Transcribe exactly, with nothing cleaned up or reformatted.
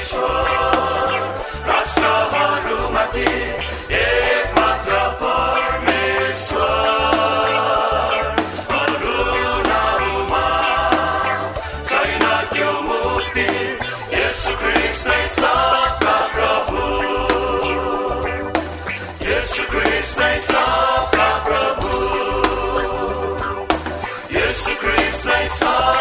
राष्ट्रहरूमाथि एकमात्र परमेश्वर, अरू नाउँमा छैन त्यो मुक्ति, येशू ख्रीष्ट नै सबका प्रभु, येशू ख्रीष्ट नै सबका प्रभु, येशू ख्रीष्ट नै सब